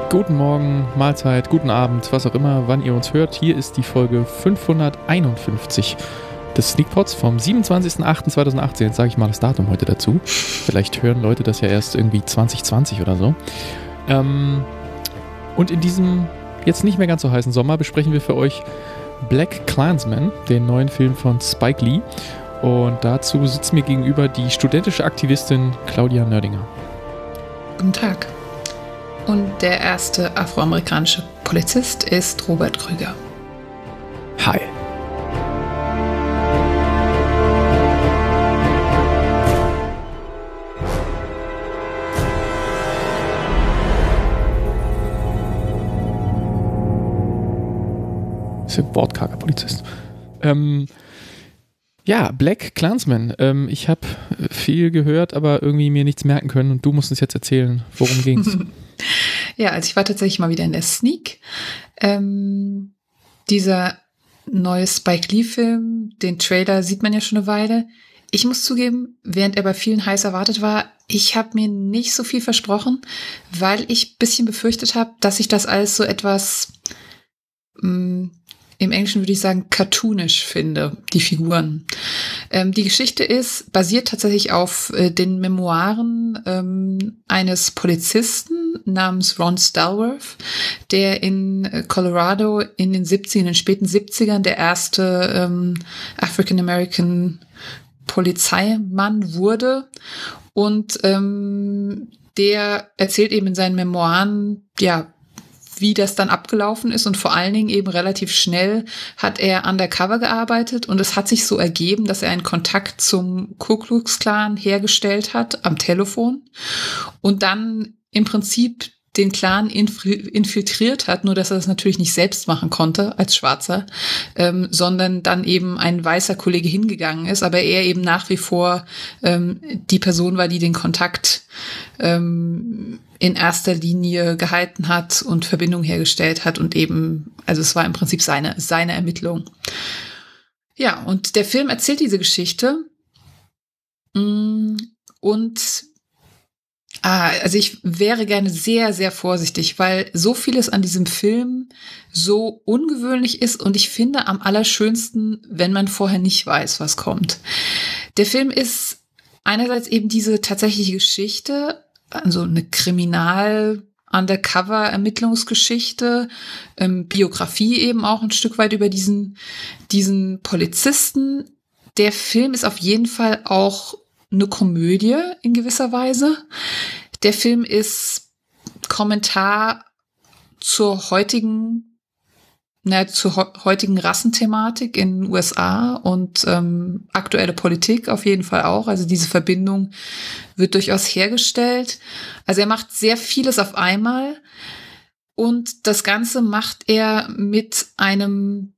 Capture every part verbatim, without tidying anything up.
Guten Morgen, Mahlzeit, guten Abend, was auch immer, wann ihr uns hört. Hier ist die Folge fünfhunderteinundfünfzig des Sneakpods vom siebenundzwanzigsten achten zweitausendachtzehn. Jetzt sage ich mal das Datum heute dazu. Vielleicht hören Leute das ja erst irgendwie zwanzig zwanzig oder so. Ähm, und in diesem jetzt nicht mehr ganz so heißen Sommer besprechen wir für euch Black Klansman, den neuen Film von Spike Lee. Und dazu sitzt mir gegenüber die studentische Aktivistin Claudia Nördinger. Guten Tag. Und der erste afroamerikanische Polizist ist Robert Krüger. Hi. Ist ein wortkarger Polizist. Ähm, ja, Black Klansman. Ähm, ich habe viel gehört, aber irgendwie mir nichts merken können und du musst uns jetzt erzählen, worum ging's? Ja, also ich war tatsächlich mal wieder in der Sneak. Ähm, dieser neue Spike Lee-Film, den Trailer sieht man ja schon eine Weile. Ich muss zugeben, während er bei vielen heiß erwartet war, ich habe mir nicht so viel versprochen, weil ich ein bisschen befürchtet habe, dass ich das alles so etwas, mh, im Englischen würde ich sagen, cartoonisch finde, die Figuren. Ähm, die Geschichte ist, basiert tatsächlich auf äh, den Memoiren ähm, eines Polizisten namens Ron Stallworth, der in äh, Colorado in den siebzigern, in den späten siebzigern der erste ähm, African-American Polizeimann wurde. Und ähm, der erzählt eben in seinen Memoiren, ja, wie das dann abgelaufen ist und vor allen Dingen eben relativ schnell hat er undercover gearbeitet und es hat sich so ergeben, dass er einen Kontakt zum Ku Klux Klan hergestellt hat am Telefon und dann im Prinzip den Clan infiltriert hat, nur dass er das natürlich nicht selbst machen konnte als Schwarzer, ähm, sondern dann eben ein weißer Kollege hingegangen ist, aber er eben nach wie vor ähm, die Person war, die den Kontakt ähm, in erster Linie gehalten hat und Verbindung hergestellt hat und eben, also es war im Prinzip seine, seine Ermittlung. Ja, und der Film erzählt diese Geschichte und Ah, also ich wäre gerne sehr, sehr vorsichtig, weil so vieles an diesem Film so ungewöhnlich ist und ich finde am allerschönsten, wenn man vorher nicht weiß, was kommt. Der Film ist einerseits eben diese tatsächliche Geschichte, also eine Kriminal-Undercover-Ermittlungsgeschichte, ähm, Biografie eben auch ein Stück weit über diesen, diesen Polizisten. Der Film ist auf jeden Fall auch eine Komödie in gewisser Weise. Der Film ist Kommentar zur heutigen, na, zur he- heutigen Rassenthematik in den U S A und ähm, aktuelle Politik auf jeden Fall auch. Also diese Verbindung wird durchaus hergestellt. Also er macht sehr vieles auf einmal und das Ganze macht er mit einem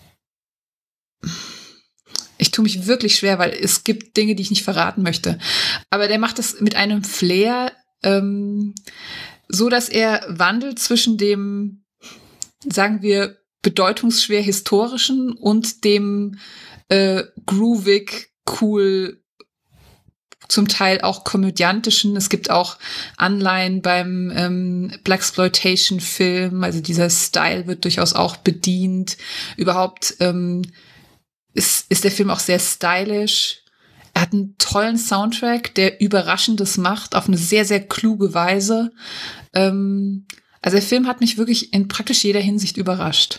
Ich tue mich wirklich schwer, weil es gibt Dinge, die ich nicht verraten möchte. Aber der macht das mit einem Flair, ähm, so dass er wandelt zwischen dem, sagen wir, bedeutungsschwer historischen und dem äh, groovig, cool, zum Teil auch komödiantischen. Es gibt auch Anleihen beim ähm, Blaxploitation-Film. Also dieser Style wird durchaus auch bedient. Überhaupt ähm, Ist, ist der Film auch sehr stylisch. Er hat einen tollen Soundtrack, der Überraschendes macht, auf eine sehr, sehr kluge Weise. Ähm, also der Film hat mich wirklich in praktisch jeder Hinsicht überrascht.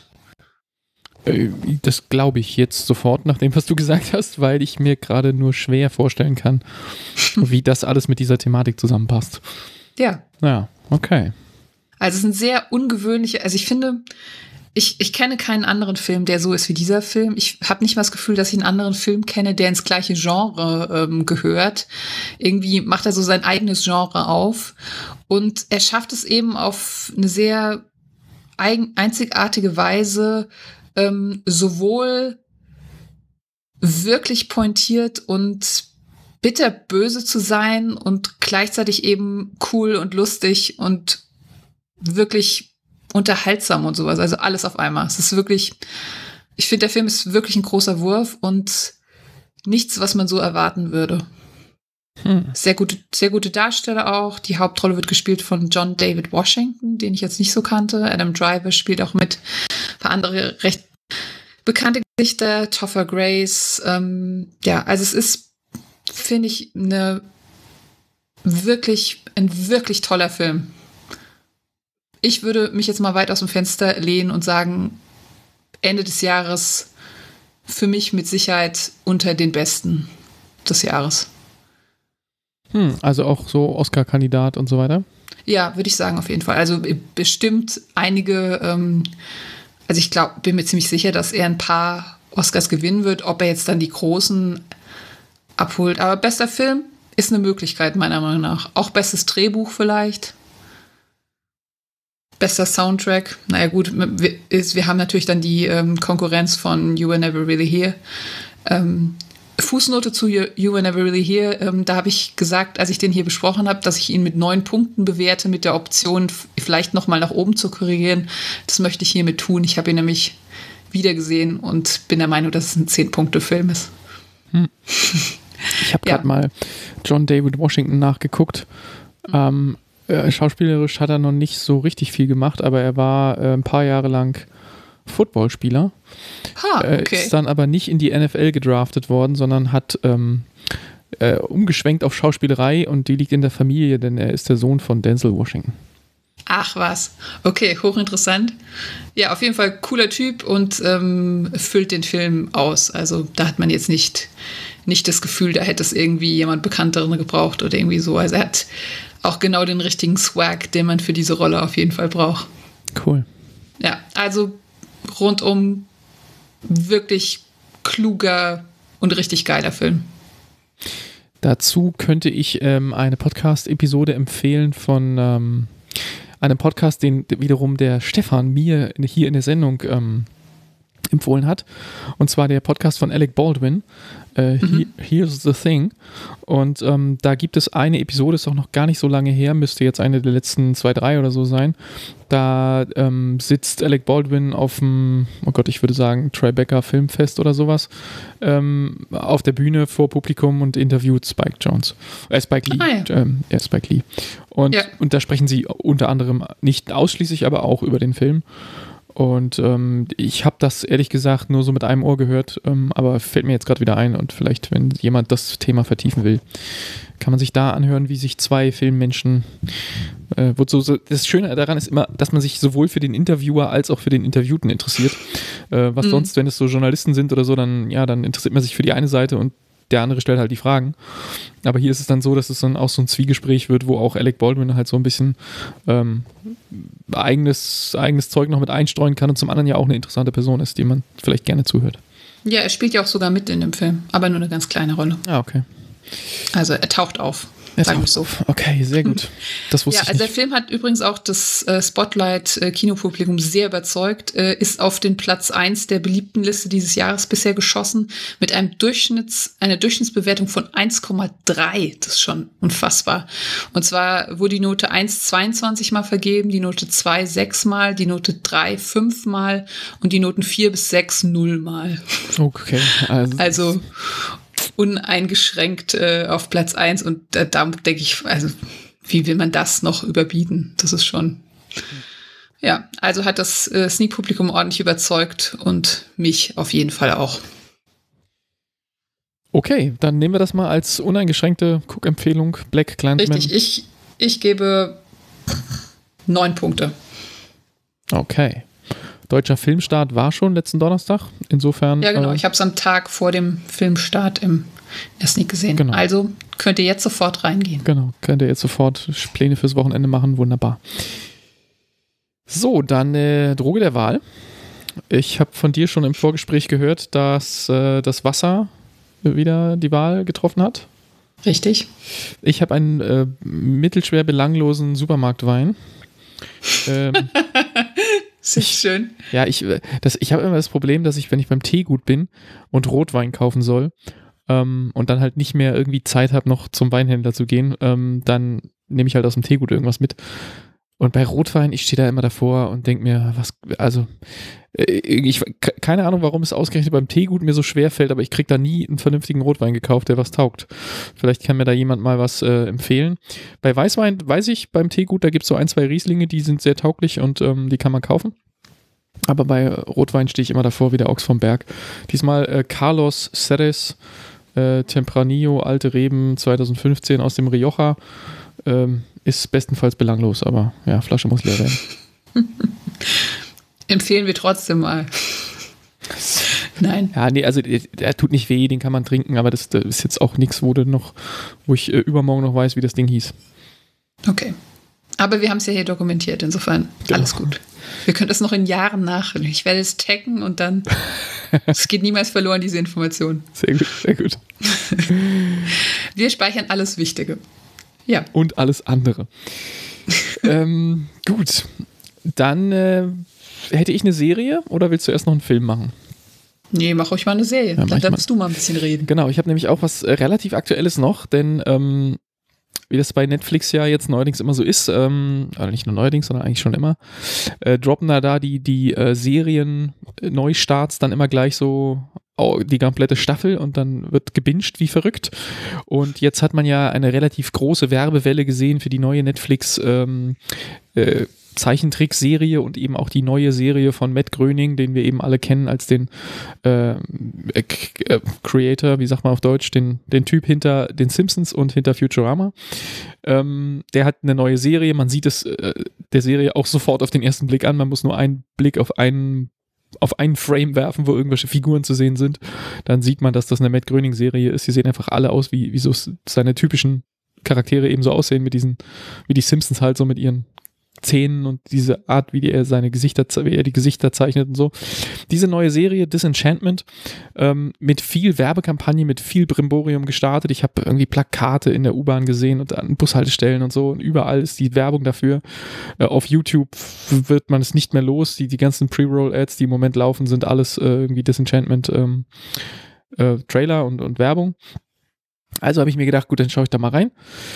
Das glaube ich jetzt sofort nach dem, was du gesagt hast, weil ich mir gerade nur schwer vorstellen kann, wie das alles mit dieser Thematik zusammenpasst. Ja. Ja, okay. Also es ist ein sehr ungewöhnlicher, also ich finde, Ich, ich kenne keinen anderen Film, der so ist wie dieser Film. Ich habe nicht mal das Gefühl, dass ich einen anderen Film kenne, der ins gleiche Genre ähm, gehört. Irgendwie macht er so sein eigenes Genre auf. Und er schafft es eben auf eine sehr eigen, einzigartige Weise, ähm, sowohl wirklich pointiert und bitterböse zu sein und gleichzeitig eben cool und lustig und wirklich unterhaltsam und sowas, also alles auf einmal. Es ist wirklich, ich finde, der Film ist wirklich ein großer Wurf und nichts, was man so erwarten würde. Hm. Sehr gute, sehr gute Darsteller auch. Die Hauptrolle wird gespielt von John David Washington, den ich jetzt nicht so kannte. Adam Driver spielt auch mit. Ein paar andere recht bekannte Gesichter. Topher Grace. Ähm, ja, also es ist, finde ich, eine wirklich, ein wirklich toller Film. Ich würde mich jetzt mal weit aus dem Fenster lehnen und sagen, Ende des Jahres für mich mit Sicherheit unter den Besten des Jahres. Hm, also auch so Oscar-Kandidat und so weiter? Ja, würde ich sagen, auf jeden Fall. Also bestimmt einige, ähm, also ich glaube, bin mir ziemlich sicher, dass er ein paar Oscars gewinnen wird, ob er jetzt dann die großen abholt. Aber bester Film ist eine Möglichkeit, meiner Meinung nach. Auch bestes Drehbuch vielleicht. Bester Soundtrack. Naja gut, wir, ist, wir haben natürlich dann die ähm, Konkurrenz von You Were Never Really Here. Ähm, Fußnote zu You, you Were Never Really Here. Ähm, da habe ich gesagt, als ich den hier besprochen habe, dass ich ihn mit neun Punkten bewerte, mit der Option, vielleicht noch mal nach oben zu korrigieren. Das möchte ich hiermit tun. Ich habe ihn nämlich wieder gesehen und bin der Meinung, dass es ein zehn-Punkte-Film ist. Hm. Ich habe gerade ja. mal John David Washington nachgeguckt. Mhm. Ähm, äh, schauspielerisch hat er noch nicht so richtig viel gemacht, aber er war äh, ein paar Jahre lang Footballspieler. Ha, okay. Äh, ist dann aber nicht in die N F L gedraftet worden, sondern hat ähm, äh, umgeschwenkt auf Schauspielerei und die liegt in der Familie, denn er ist der Sohn von Denzel Washington. Ach was, okay, hochinteressant. Ja, auf jeden Fall cooler Typ und ähm, füllt den Film aus. Also da hat man jetzt nicht, nicht das Gefühl, da hätte es irgendwie jemand Bekannteren gebraucht oder irgendwie so. Also er hat auch genau den richtigen Swag, den man für diese Rolle auf jeden Fall braucht. Cool. Ja, also rundum wirklich kluger und richtig geiler Film. Dazu könnte ich ähm, eine Podcast-Episode empfehlen von ähm, einem Podcast, den wiederum der Stefan mir hier in der Sendung ähm, empfohlen hat. Und zwar der Podcast von Alec Baldwin, äh, mhm. Here's the Thing. Und ähm, da gibt es eine Episode, ist auch noch gar nicht so lange her, müsste jetzt eine der letzten zwei, drei oder so sein. Da ähm, sitzt Alec Baldwin auf dem, oh Gott, ich würde sagen, Tribeca Filmfest oder sowas, ähm, auf der Bühne vor Publikum und interviewt Spike Jonze. Äh, Spike Lee. Ah, ja. Ähm, ja, Spike Lee. Und, ja. und da sprechen sie unter anderem nicht ausschließlich, aber auch über den Film. Und ähm, ich habe das ehrlich gesagt nur so mit einem Ohr gehört, ähm, aber fällt mir jetzt gerade wieder ein und vielleicht, wenn jemand das Thema vertiefen will, kann man sich da anhören, wie sich zwei Filmmenschen, äh, wozu so, das Schöne daran ist immer, dass man sich sowohl für den Interviewer als auch für den Interviewten interessiert. Äh, was mhm. sonst, wenn es so Journalisten sind oder so, dann ja, dann interessiert man sich für die eine Seite und der andere stellt halt die Fragen. Aber hier ist es dann so, dass es dann auch so ein Zwiegespräch wird, wo auch Alec Baldwin halt so ein bisschen ähm, eigenes, eigenes Zeug noch mit einstreuen kann und zum anderen ja auch eine interessante Person ist, die man vielleicht gerne zuhört. Ja, er spielt ja auch sogar mit in dem Film, aber nur eine ganz kleine Rolle. Ah, okay. Also er taucht auf. Er taucht so. auf. Okay, sehr gut. Das wusste ja, ich also nicht. der Film hat übrigens auch das äh, Spotlight-Kinopublikum sehr überzeugt, äh, ist auf den Platz eins der beliebten Liste dieses Jahres bisher geschossen, mit einem Durchschnitts, einer Durchschnittsbewertung von eins Komma drei. Das ist schon unfassbar. Und zwar wurde die Note eins zweiundzwanzig Mal vergeben, die Note zwei sechs Mal, die Note drei fünf Mal und die Noten vier bis sechs null Mal. Okay. Also, also uneingeschränkt äh, auf Platz eins und äh, da denke ich, also wie will man das noch überbieten? Das ist schon, ja, also hat das äh, Sneak-Publikum ordentlich überzeugt und mich auf jeden Fall auch. Okay, dann nehmen wir das mal als uneingeschränkte Guck-Empfehlung. Black Klansman. Richtig, ich, ich gebe neun Punkte. Okay. Deutscher Filmstart war schon letzten Donnerstag. Insofern. Ja, genau. Äh, ich habe es am Tag vor dem Filmstart im in der Sneak gesehen. Genau. Also könnt ihr jetzt sofort reingehen. Genau. Könnt ihr jetzt sofort Pläne fürs Wochenende machen. Wunderbar. So, dann äh, Droge der Wahl. Ich habe von dir schon im Vorgespräch gehört, dass äh, das Wasser wieder die Wahl getroffen hat. Richtig. Ich habe einen äh, mittelschwer belanglosen Supermarktwein. ähm, Sehr schön. Ja, ich, das, ich habe immer das Problem, dass ich, wenn ich beim Teegut bin und Rotwein kaufen soll ähm, und dann halt nicht mehr irgendwie Zeit habe, noch zum Weinhändler zu gehen, ähm, dann nehme ich halt aus dem Teegut irgendwas mit. Und bei Rotwein, ich stehe da immer davor und denke mir, was, also, ich, keine Ahnung, warum es ausgerechnet beim Teegut mir so schwer fällt, aber ich kriege da nie einen vernünftigen Rotwein gekauft, der was taugt. Vielleicht kann mir da jemand mal was äh, empfehlen. Bei Weißwein weiß ich, beim Teegut, da gibt es so ein, zwei Rieslinge, die sind sehr tauglich und ähm, die kann man kaufen. Aber bei Rotwein stehe ich immer davor wie der Ochs vom Berg. Diesmal äh, Carlos Ceres, äh, Tempranillo, alte Reben zwanzig fünfzehn aus dem Rioja. Ähm, ist bestenfalls belanglos, aber ja, Flasche muss leer werden. Empfehlen wir trotzdem mal. Nein. Ja, nee, also der, der tut nicht weh, den kann man trinken, aber das, das ist jetzt auch nichts, wo du noch, wo ich äh, übermorgen noch weiß, wie das Ding hieß. Okay. Aber wir haben es ja hier dokumentiert, insofern Genau. Alles gut. Wir können das noch in Jahren nachhören. Ich werde es taggen und dann, es geht niemals verloren, diese Information. Sehr gut, sehr gut. Wir speichern alles Wichtige. Ja. Und alles andere. ähm, gut, dann äh, hätte ich eine Serie oder willst du erst noch einen Film machen? Nee, mach ruhig mal eine Serie. Ja, dann darfst du mal ein bisschen reden. Genau, ich habe nämlich auch was äh, relativ Aktuelles noch, denn ähm, wie das bei Netflix ja jetzt neuerdings immer so ist, ähm, also nicht nur neuerdings, sondern eigentlich schon immer, äh, droppen da da die, die äh, Serien-Neustarts dann immer gleich so die komplette Staffel und dann wird gebinged wie verrückt. Und jetzt hat man ja eine relativ große Werbewelle gesehen für die neue Netflix ähm, äh, Zeichentrickserie und eben auch die neue Serie von Matt Groening, den wir eben alle kennen als den äh, äh, Creator, wie sagt man auf Deutsch, den, den Typ hinter den Simpsons und hinter Futurama. Ähm, der hat eine neue Serie, man sieht es äh, der Serie auch sofort auf den ersten Blick an, man muss nur einen Blick auf einen auf einen Frame werfen, wo irgendwelche Figuren zu sehen sind, dann sieht man, dass das eine Matt Groening-Serie ist. Sie sehen einfach alle aus, wie, wie so seine typischen Charaktere eben so aussehen, mit diesen, wie die Simpsons halt so mit ihren Zähnen und diese Art, wie er seine Gesichter, wie er die Gesichter zeichnet und so. Diese neue Serie, Disenchantment, ähm, mit viel Werbekampagne, mit viel Brimborium gestartet. Ich habe irgendwie Plakate in der U-Bahn gesehen und an Bushaltestellen und so und überall ist die Werbung dafür. Äh, auf YouTube wird man es nicht mehr los. Die, die ganzen Pre-Roll-Ads, die im Moment laufen, sind alles äh, irgendwie Disenchantment ähm, äh, Trailer und, und Werbung. Also habe ich mir gedacht, gut, dann schaue ich da mal rein.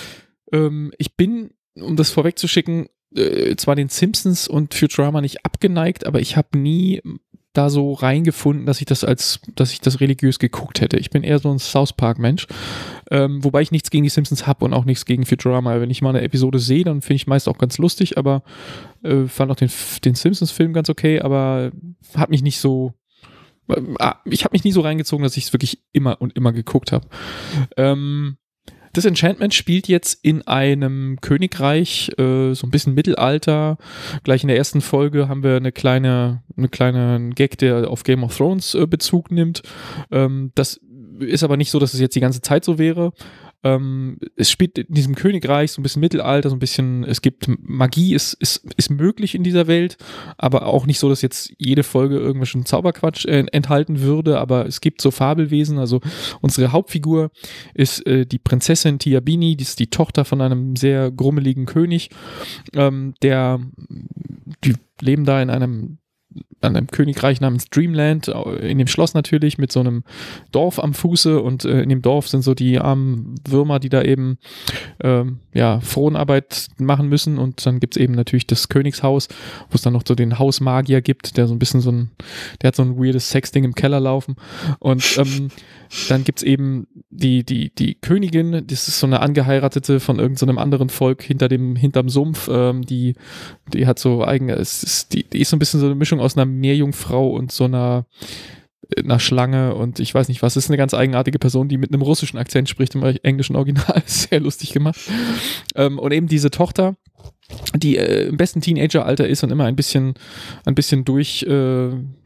Ähm, ich bin, um das vorwegzuschicken, Äh, zwar den Simpsons und Futurama nicht abgeneigt, aber ich habe nie da so reingefunden, dass ich das als, dass ich das religiös geguckt hätte. Ich bin eher so ein South Park Mensch, ähm, wobei ich nichts gegen die Simpsons habe und auch nichts gegen Futurama. Wenn ich mal eine Episode sehe, dann finde ich meist auch ganz lustig, aber äh, fand auch den, den Simpsons-Film ganz okay, aber hat mich nicht so, äh, ich habe mich nie so reingezogen, dass ich es wirklich immer und immer geguckt habe. Ähm, Disenchantment spielt jetzt in einem Königreich, äh, so ein bisschen Mittelalter. Gleich in der ersten Folge haben wir eine kleine, eine kleine Gag, der auf Game of Thrones äh, Bezug nimmt. Ähm, das ist aber nicht so, dass es jetzt die ganze Zeit so wäre. Ähm, es spielt in diesem Königreich so ein bisschen Mittelalter, so ein bisschen, es gibt Magie, ist, ist, ist möglich in dieser Welt, aber auch nicht so, dass jetzt jede Folge irgendwelchen Zauberquatsch äh, enthalten würde, aber es gibt so Fabelwesen, also unsere Hauptfigur ist äh, die Prinzessin Tiabini, die ist die Tochter von einem sehr grummeligen König, ähm, der, die leben da in einem an einem Königreich namens Dreamland, in dem Schloss natürlich, mit so einem Dorf am Fuße und äh, in dem Dorf sind so die armen Würmer, die da eben ähm, ja, Fronarbeit machen müssen und dann gibt es eben natürlich das Königshaus, wo es dann noch so den Hausmagier gibt, der so ein bisschen so ein, der hat so ein weirdes Sexding im Keller laufen und ähm, dann gibt es eben die, die, die Königin, das ist so eine Angeheiratete von irgendeinem so anderen Volk hinter dem, hinterm Sumpf, ähm, die, die hat so eigene, es ist, die, die ist so ein bisschen so eine Mischung aus einer Meerjungfrau und so einer, einer Schlange und ich weiß nicht was, ist eine ganz eigenartige Person, die mit einem russischen Akzent spricht im englischen Original, sehr lustig gemacht. Ähm, und eben diese Tochter, die äh, im besten Teenageralter ist und immer ein bisschen, ein bisschen durch, äh,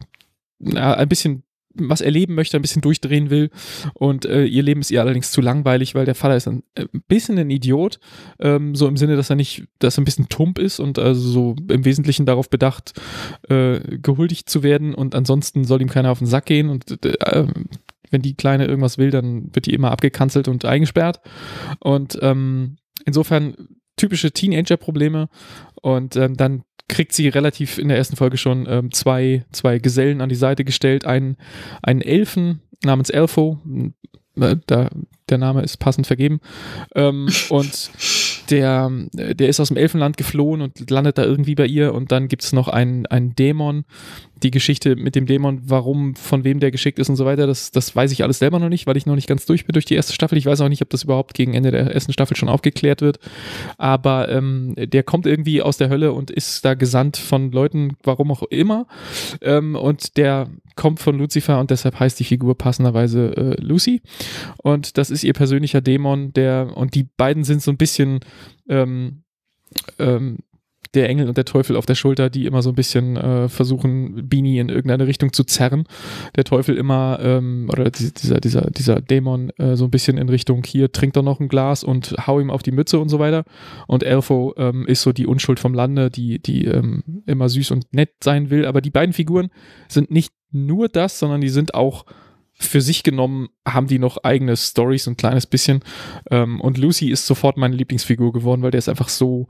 na, ein bisschen was erleben möchte, ein bisschen durchdrehen will und äh, ihr Leben ist ihr allerdings zu langweilig, weil der Vater ist ein, ein bisschen ein Idiot, ähm, so im Sinne, dass er nicht, dass er ein bisschen tump ist und also so im Wesentlichen darauf bedacht, äh, gehuldigt zu werden und ansonsten soll ihm keiner auf den Sack gehen und äh, wenn die Kleine irgendwas will, dann wird die immer abgekanzelt und eingesperrt und ähm, insofern typische Teenager-Probleme und ähm, dann kriegt sie relativ in der ersten Folge schon ähm, zwei, zwei Gesellen an die Seite gestellt, einen, einen Elfen namens Elfo, äh, da, der Name ist passend vergeben, ähm, und der, der ist aus dem Elfenland geflohen und landet da irgendwie bei ihr und dann gibt es noch einen, einen Dämon. Die Geschichte mit dem Dämon, warum, von wem der geschickt ist und so weiter, das, das weiß ich alles selber noch nicht, weil ich noch nicht ganz durch bin durch die erste Staffel. Ich weiß auch nicht, ob das überhaupt gegen Ende der ersten Staffel schon aufgeklärt wird, aber ähm, der kommt irgendwie aus der Hölle und ist da gesandt von Leuten, warum auch immer, ähm, und der kommt von Lucifer und deshalb heißt die Figur passenderweise äh, Lucy und das ist ihr persönlicher Dämon, der, und die beiden sind so ein bisschen ähm, ähm, der Engel und der Teufel auf der Schulter, die immer so ein bisschen äh, versuchen, Beanie in irgendeine Richtung zu zerren. Der Teufel immer, ähm, oder dieser, dieser, dieser Dämon äh, so ein bisschen in Richtung, hier, trink doch noch ein Glas und hau ihm auf die Mütze und so weiter. Und Elfo ähm, ist so die Unschuld vom Lande, die, die ähm, immer süß und nett sein will. Aber die beiden Figuren sind nicht nur das, sondern die sind auch für sich genommen, haben die noch eigene Storys, ein kleines bisschen. Ähm, und Lucy ist sofort meine Lieblingsfigur geworden, weil der ist einfach so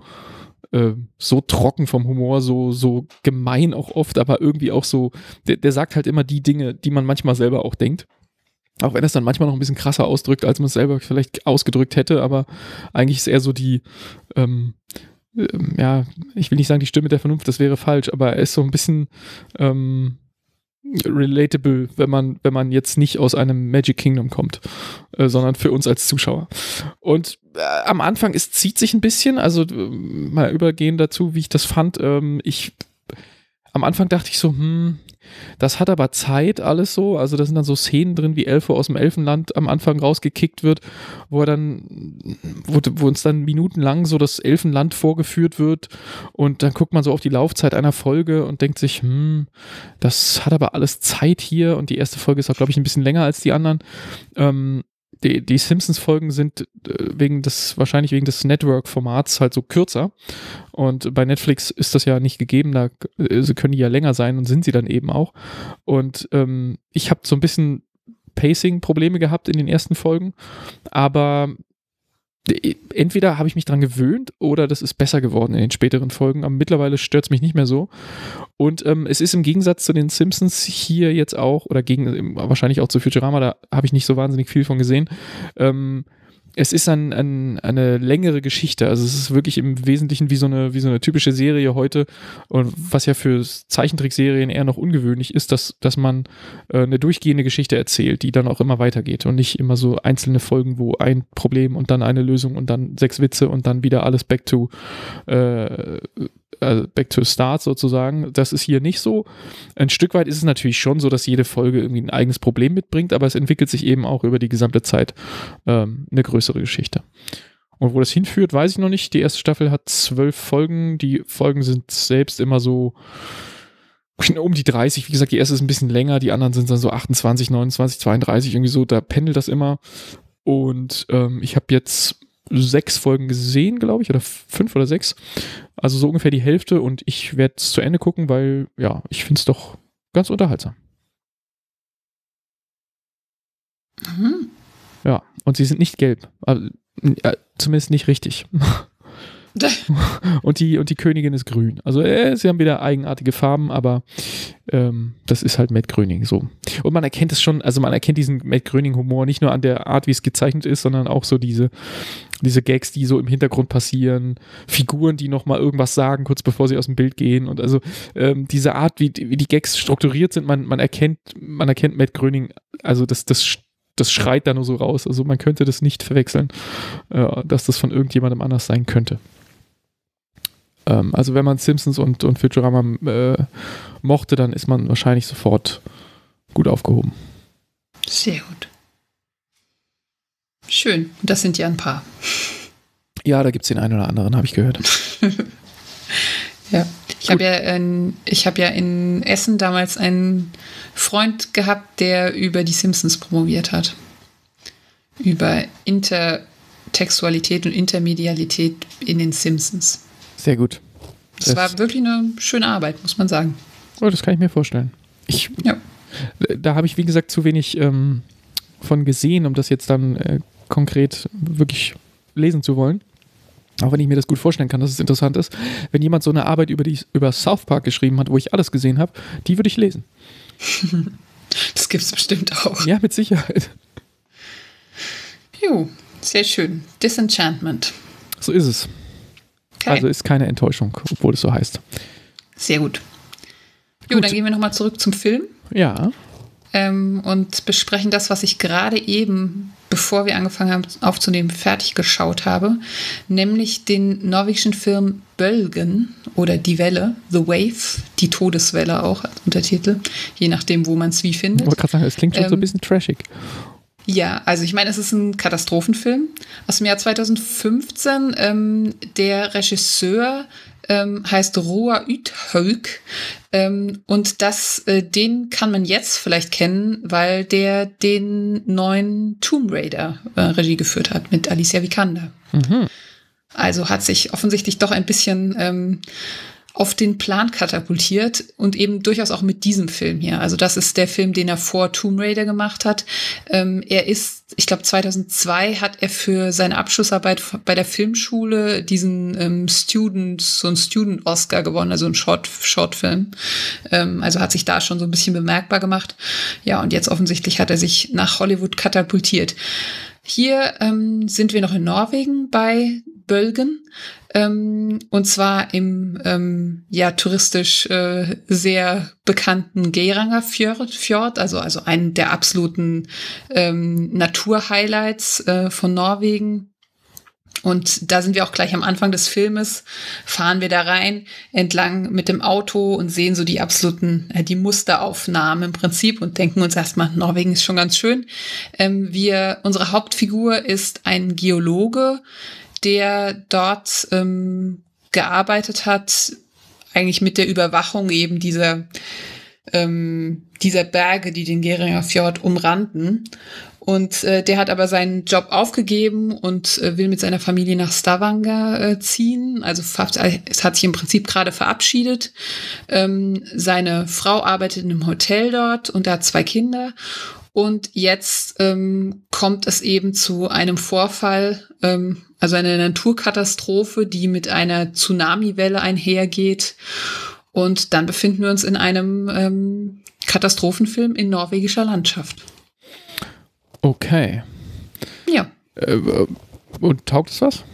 so trocken vom Humor, so, so gemein auch oft, aber irgendwie auch so, der, der sagt halt immer die Dinge, die man manchmal selber auch denkt. Auch wenn es dann manchmal noch ein bisschen krasser ausdrückt, als man es selber vielleicht ausgedrückt hätte, aber eigentlich ist er so die, ähm, ähm, ja, ich will nicht sagen die Stimme der Vernunft, das wäre falsch, aber er ist so ein bisschen ähm, relatable, wenn man, wenn man jetzt nicht aus einem Magic Kingdom kommt, äh, sondern für uns als Zuschauer. Und äh, am Anfang, es zieht sich ein bisschen, also äh, mal übergehen dazu, wie ich das fand. Ähm, ich, am Anfang dachte ich so, hm, das hat aber Zeit alles so, also da sind dann so Szenen drin, wie Elfo aus dem Elfenland am Anfang rausgekickt wird, wo er dann, wo, wo uns dann minutenlang so das Elfenland vorgeführt wird und dann guckt man so auf die Laufzeit einer Folge und denkt sich, hm, das hat aber alles Zeit hier und die erste Folge ist auch, glaube ich, ein bisschen länger als die anderen. Ähm, Die, die Simpsons-Folgen sind wegen des, wahrscheinlich wegen des Network-Formats halt so kürzer. Und bei Netflix ist das ja nicht gegeben, da sie können die ja länger sein und sind sie dann eben auch. Und ähm, ich habe so ein bisschen Pacing-Probleme gehabt in den ersten Folgen, aber entweder habe ich mich dran gewöhnt oder das ist besser geworden in den späteren Folgen, aber mittlerweile stört es mich nicht mehr so. Und ähm, es ist im Gegensatz zu den Simpsons hier jetzt auch, oder gegen, wahrscheinlich auch zu Futurama, da habe ich nicht so wahnsinnig viel von gesehen, ähm, es ist ein, ein, eine längere Geschichte, also es ist wirklich im Wesentlichen wie so eine, wie so eine typische Serie heute, und was ja für Zeichentrickserien eher noch ungewöhnlich ist, dass, dass man äh, eine durchgehende Geschichte erzählt, die dann auch immer weitergeht und nicht immer so einzelne Folgen, wo ein Problem und dann eine Lösung und dann sechs Witze und dann wieder alles back to äh, Also back to start sozusagen. Das ist hier nicht so. Ein Stück weit ist es natürlich schon so, dass jede Folge irgendwie ein eigenes Problem mitbringt, aber es entwickelt sich eben auch über die gesamte Zeit ähm, eine größere Geschichte. Und wo das hinführt, weiß ich noch nicht. Die erste Staffel hat zwölf Folgen. Die Folgen sind selbst immer so um die dreißig. Wie gesagt, die erste ist ein bisschen länger, die anderen sind dann so achtundzwanzig, neunundzwanzig, zweiunddreißig, irgendwie so. Da pendelt das immer. Und ähm, ich habe jetzt sechs Folgen gesehen, glaube ich, oder fünf oder sechs. Also so ungefähr die Hälfte und ich werde es zu Ende gucken, weil, ja, ich finde es doch ganz unterhaltsam. Mhm. Ja, und sie sind nicht gelb. Also, äh, zumindest nicht richtig. und, die, und die Königin ist grün. Also äh, sie haben wieder eigenartige Farben, aber ähm, das ist halt Matt Groening so. Und man erkennt es schon, also man erkennt diesen Matt Groening-Humor nicht nur an der Art, wie es gezeichnet ist, sondern auch so diese, diese Gags, die so im Hintergrund passieren, Figuren, die nochmal irgendwas sagen, kurz bevor sie aus dem Bild gehen und also ähm, diese Art, wie, wie die Gags strukturiert sind, man, man erkennt, man erkennt Matt Groening, also das, das das schreit da nur so raus. Also man könnte das nicht verwechseln, äh, dass das von irgendjemandem anders sein könnte. Ähm, also wenn man Simpsons und, und Futurama äh, mochte, dann ist man wahrscheinlich sofort gut aufgehoben. Sehr gut. Schön. Das sind ja ein paar. Ja, da gibt es den einen oder anderen, habe ich gehört. Ja. Ich habe ja, in, ich hab ja in Essen damals einen Freund gehabt, der über die Simpsons promoviert hat. Über Intertextualität und Intermedialität in den Simpsons. Sehr gut. Das, das war wirklich eine schöne Arbeit, muss man sagen. Oh, das kann ich mir vorstellen. Ich, ja. Da habe ich, wie gesagt, zu wenig ähm, von gesehen, um das jetzt dann äh, konkret wirklich lesen zu wollen. Auch wenn ich mir das gut vorstellen kann, dass es interessant ist. Wenn jemand so eine Arbeit über, die, über South Park geschrieben hat, wo ich alles gesehen habe, die würde ich lesen. Das gibt es bestimmt auch. Ja, mit Sicherheit. Jo, sehr schön. Disenchantment. So ist es. Okay. Also ist keine Enttäuschung, obwohl es so heißt. Sehr gut. Jo, dann gehen wir nochmal zurück zum Film. Ja. Ähm, und besprechen das, was ich gerade eben, bevor wir angefangen haben aufzunehmen, fertig geschaut habe. Nämlich den norwegischen Film Bølgen oder Die Welle, The Wave, die Todeswelle auch als Untertitel, je nachdem, wo man es wie findet. Ich wollte gerade sagen, es klingt schon ähm, so ein bisschen trashig. Ja, also ich meine, es ist ein Katastrophenfilm aus dem Jahr zweitausendfünfzehn. Ähm, der Regisseur ähm, heißt Roar Uthaug ähm, und das, äh, den kann man jetzt vielleicht kennen, weil der den neuen Tomb Raider äh, Regie geführt hat mit Alicia Vikander. Mhm. Also hat sich offensichtlich doch ein bisschen ähm, auf den Plan katapultiert und eben durchaus auch mit diesem Film hier. Also das ist der Film, den er vor Tomb Raider gemacht hat. Ähm, er ist, ich glaube zweitausendzwei hat er für seine Abschlussarbeit bei der Filmschule diesen ähm, Student, so ein Student-Oscar gewonnen, also ein Short, Shortfilm. Ähm, also hat sich da schon so ein bisschen bemerkbar gemacht. Ja, und jetzt offensichtlich hat er sich nach Hollywood katapultiert. Hier ähm, sind wir noch in Norwegen bei Bølgen. Ähm, und zwar im ähm, ja touristisch äh, sehr bekannten Geiranger Fjord, Fjord also also einen der absoluten ähm, Naturhighlights äh, von Norwegen. Und da sind wir auch gleich am Anfang des Filmes, fahren wir da rein, entlang mit dem Auto und sehen so die absoluten, äh, die Musteraufnahmen im Prinzip und denken uns erstmal, Norwegen ist schon ganz schön. Ähm, wir, unsere Hauptfigur ist ein Geologe, der dort ähm, gearbeitet hat, eigentlich mit der Überwachung eben dieser, ähm, dieser Berge, die den Geiranger Fjord umranden. Und äh, der hat aber seinen Job aufgegeben und äh, will mit seiner Familie nach Stavanger äh, ziehen. Also es hat sich im Prinzip gerade verabschiedet. Ähm, seine Frau arbeitet in einem Hotel dort und er hat zwei Kinder. Und jetzt ähm, kommt es eben zu einem Vorfall, ähm, also einer Naturkatastrophe, die mit einer Tsunamiwelle einhergeht. Und dann befinden wir uns in einem ähm, Katastrophenfilm in norwegischer Landschaft. Okay. Ja. Äh, und taugt es was?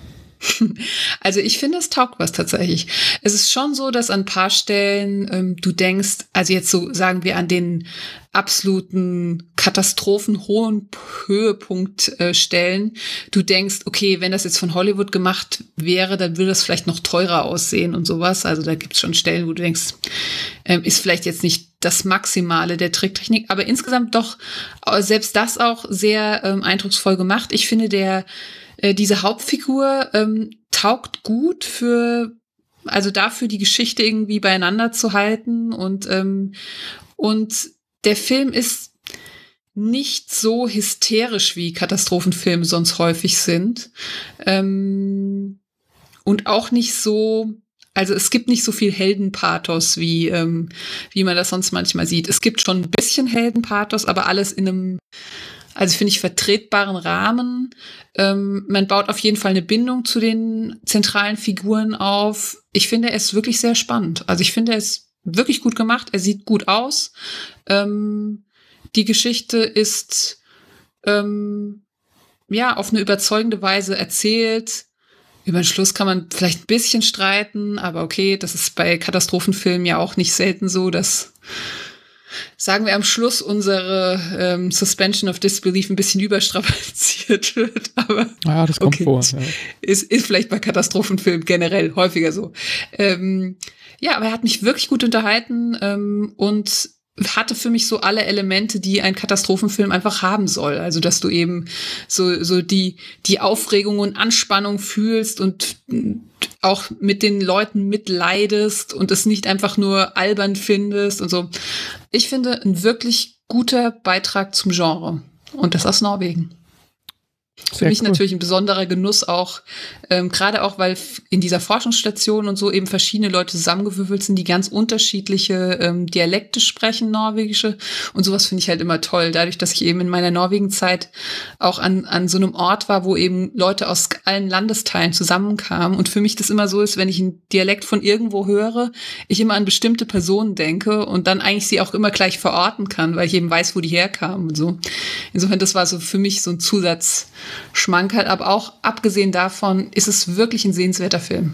Also ich finde, es taugt was tatsächlich. Es ist schon so, dass an ein paar Stellen ähm, du denkst, also jetzt so sagen wir an den absoluten katastrophenhohen Höhepunkt äh, stellen, du denkst, okay, wenn das jetzt von Hollywood gemacht wäre, dann würde das vielleicht noch teurer aussehen und sowas. Also da gibt es schon Stellen, wo du denkst, ähm, ist vielleicht jetzt nicht das Maximale der Tricktechnik, aber insgesamt doch äh, selbst das auch sehr ähm, eindrucksvoll gemacht. Ich finde, der diese Hauptfigur ähm, taugt gut für, also dafür die Geschichte irgendwie beieinander zu halten und ähm, und der Film ist nicht so hysterisch, wie Katastrophenfilme sonst häufig sind ähm, und auch nicht so, also es gibt nicht so viel Heldenpathos, wie ähm, wie man das sonst manchmal sieht. Es gibt schon ein bisschen Heldenpathos, aber alles in einem, also finde ich, vertretbaren Rahmen. Ähm, man baut auf jeden Fall eine Bindung zu den zentralen Figuren auf. Ich finde, er ist wirklich sehr spannend. Also ich finde, er ist wirklich gut gemacht. Er sieht gut aus. Ähm, die Geschichte ist ähm, ja auf eine überzeugende Weise erzählt. Über den Schluss kann man vielleicht ein bisschen streiten, aber okay, das ist bei Katastrophenfilmen ja auch nicht selten so, dass, sagen wir, am Schluss unsere ähm, Suspension of Disbelief ein bisschen überstrapaziert wird. Aber ja, das kommt okay, vor. Ja. Ist, ist vielleicht bei Katastrophenfilmen generell häufiger so. Ähm, ja, aber er hat mich wirklich gut unterhalten ähm, und hatte für mich so alle Elemente, die ein Katastrophenfilm einfach haben soll. Also, dass du eben so, so die, die Aufregung und Anspannung fühlst und auch mit den Leuten mitleidest und es nicht einfach nur albern findest und so. Ich finde, ein wirklich guter Beitrag zum Genre. Und das aus Norwegen. Für Sehr mich cool. Natürlich ein besonderer Genuss auch, ähm, gerade auch, weil in dieser Forschungsstation und so eben verschiedene Leute zusammengewürfelt sind, die ganz unterschiedliche ähm, Dialekte sprechen, norwegische. Und sowas finde ich halt immer toll. Dadurch, dass ich eben in meiner Norwegen-Zeit auch an, an so einem Ort war, wo eben Leute aus allen Landesteilen zusammenkamen. Und für mich das immer so ist, wenn ich einen Dialekt von irgendwo höre, ich immer an bestimmte Personen denke und dann eigentlich sie auch immer gleich verorten kann, weil ich eben weiß, wo die herkamen und so. Insofern, das war so für mich so ein Zusatz, Schmankerl, aber auch abgesehen davon ist es wirklich ein sehenswerter Film.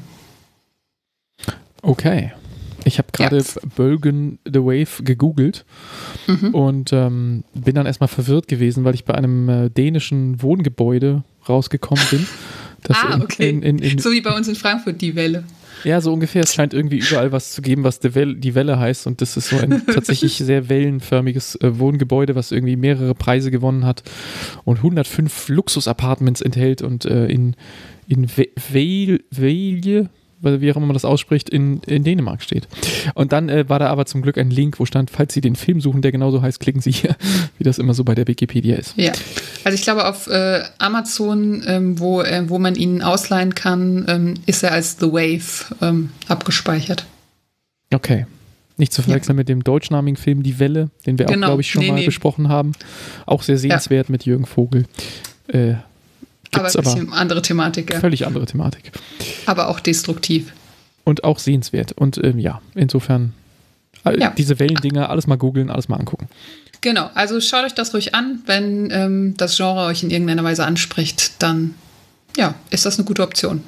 Okay. Ich habe gerade ja. Bölgen the Wave gegoogelt mhm. und ähm, bin dann erstmal verwirrt gewesen, weil ich bei einem äh, dänischen Wohngebäude rausgekommen bin. Das ah, in, okay. In, in, in, so wie bei uns in Frankfurt, die Welle. Ja, so ungefähr. Es scheint irgendwie überall was zu geben, was die Welle, die Welle heißt. Und das ist so ein tatsächlich sehr wellenförmiges äh, Wohngebäude, was irgendwie mehrere Preise gewonnen hat und hundertfünf Luxus-Apartments enthält und äh, in, in Veil, Veilje, wie auch immer man das ausspricht, in, in Dänemark steht. Und dann äh, war da aber zum Glück ein Link, wo stand, falls Sie den Film suchen, der genauso heißt, klicken Sie hier, wie das immer so bei der Wikipedia ist. Ja, also ich glaube auf äh, Amazon, ähm, wo, äh, wo man ihn ausleihen kann, ähm, ist er als The Wave ähm, abgespeichert. Okay. Nicht zu verwechseln ja. mit dem deutschnamigen Film Die Welle, den wir genau. auch, glaube ich, schon nee, mal nee. besprochen haben. Auch sehr sehenswert ja. mit Jürgen Vogel. Äh, aber ein bisschen aber andere Thematik, ja. Völlig andere Thematik. Aber auch destruktiv. Und auch sehenswert. Und ähm, ja, insofern ja. diese Wellendinger, alles mal googeln, alles mal angucken. Genau, also schaut euch das ruhig an. Wenn ähm, das Genre euch in irgendeiner Weise anspricht, dann ja, ist das eine gute Option.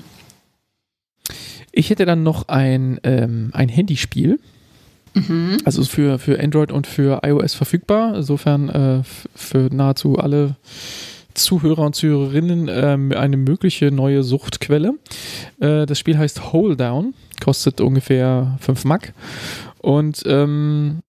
Ich hätte dann noch ein, ähm, ein Handyspiel. Mhm. Also für, für Android und für iOS verfügbar. Insofern äh, f- für nahezu alle Zuhörer und Zuhörerinnen ähm, eine mögliche neue Suchtquelle. Äh, das Spiel heißt Hole Down, kostet ungefähr fünf Mark. Und ähm,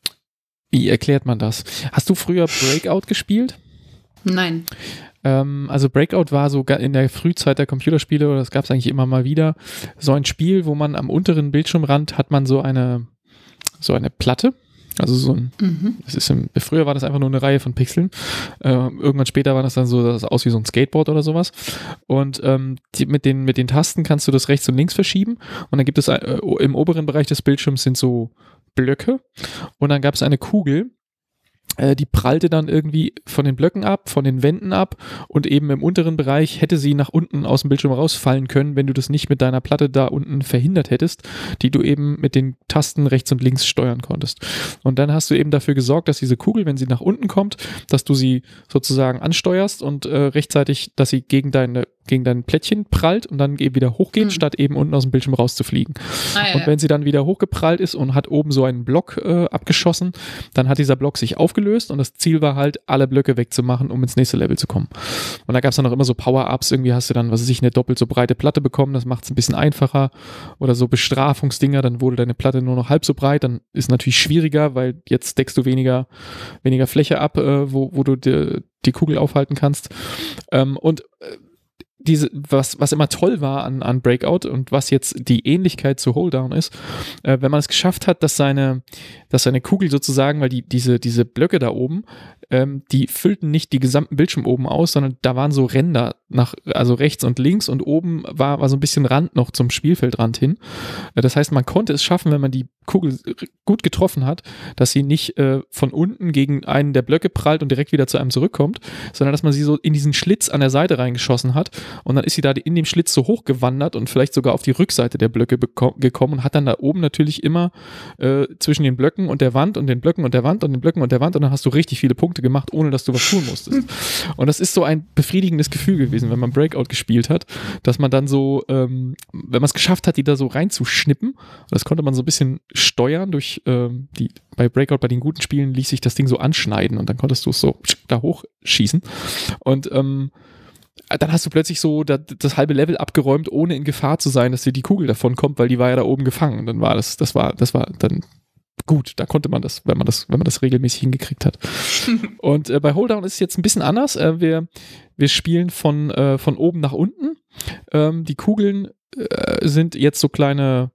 wie erklärt man das? Hast du früher Breakout gespielt? Nein. Ähm, also Breakout war so in der Frühzeit der Computerspiele, oder das gab es eigentlich immer mal wieder, so ein Spiel, wo man am unteren Bildschirmrand hat man so eine, so eine Platte. Also so ein, mhm. das ist im, früher war das einfach nur eine Reihe von Pixeln. Äh, irgendwann später war das dann so, das aus wie so ein Skateboard oder sowas. Und ähm, die, mit, den, mit den Tasten kannst du das rechts und links verschieben. Und dann gibt es äh, im oberen Bereich des Bildschirms sind so Blöcke. Und dann gab es eine Kugel, äh, die prallte dann irgendwie von den Blöcken ab, von den Wänden ab. Und eben im unteren Bereich hätte sie nach unten aus dem Bildschirm rausfallen können, wenn du das nicht mit deiner Platte da unten verhindert hättest, die du eben mit den Tasten rechts und links steuern konntest. Und dann hast du eben dafür gesorgt, dass diese Kugel, wenn sie nach unten kommt, dass du sie sozusagen ansteuerst und äh, rechtzeitig, dass sie gegen deine gegen dein Plättchen prallt und dann eben wieder hochgeht, mhm. statt eben unten aus dem Bildschirm rauszufliegen. Ah, ja, und wenn sie dann wieder hochgeprallt ist und hat oben so einen Block äh, abgeschossen, dann hat dieser Block sich aufgelöst und das Ziel war halt, alle Blöcke wegzumachen, um ins nächste Level zu kommen. Und da gab es dann auch immer so Power-Ups, irgendwie hast du dann, was weiß ich, eine doppelt so breite Platte bekommen, das macht es ein bisschen einfacher, oder so Bestrafungsdinger, dann wurde deine Platte nur noch halb so breit, dann ist natürlich schwieriger, weil jetzt deckst du weniger, weniger Fläche ab, äh, wo, wo du die, die Kugel aufhalten kannst. Ähm, und äh, Diese, was, was immer toll war an, an Breakout und was jetzt die Ähnlichkeit zu Hole Down ist, äh, wenn man es geschafft hat, dass seine, dass seine Kugel sozusagen, weil die, diese, diese Blöcke da oben, ähm, die füllten nicht die gesamten Bildschirm oben aus, sondern da waren so Ränder nach, also rechts und links und oben war, war so ein bisschen Rand noch zum Spielfeldrand hin. Äh, das heißt, man konnte es schaffen, wenn man die Kugel gut getroffen hat, dass sie nicht äh, von unten gegen einen der Blöcke prallt und direkt wieder zu einem zurückkommt, sondern dass man sie so in diesen Schlitz an der Seite reingeschossen hat. Und dann ist sie da in dem Schlitz so hochgewandert und vielleicht sogar auf die Rückseite der Blöcke beko- gekommen und hat dann da oben natürlich immer äh, zwischen den Blöcken und der Wand und den Blöcken und der Wand und den Blöcken und der Wand und dann hast du richtig viele Punkte gemacht, ohne dass du was tun musstest. Und das ist so ein befriedigendes Gefühl gewesen, wenn man Breakout gespielt hat, dass man dann so, ähm, wenn man es geschafft hat, die da so reinzuschnippen, das konnte man so ein bisschen steuern durch ähm, die, bei Breakout, bei den guten Spielen ließ sich das Ding so anschneiden und dann konntest du es so da hochschießen. Und ähm, dann hast du plötzlich so das, das halbe Level abgeräumt, ohne in Gefahr zu sein, dass dir die Kugel davon kommt, weil die war ja da oben gefangen. Und dann war das, das war, das war dann gut. Da konnte man das, wenn man das, wenn man das regelmäßig hingekriegt hat. Und äh, bei Hole Down ist es jetzt ein bisschen anders. Äh, wir, wir spielen von, äh, von oben nach unten. Ähm, die Kugeln äh, sind jetzt so kleine,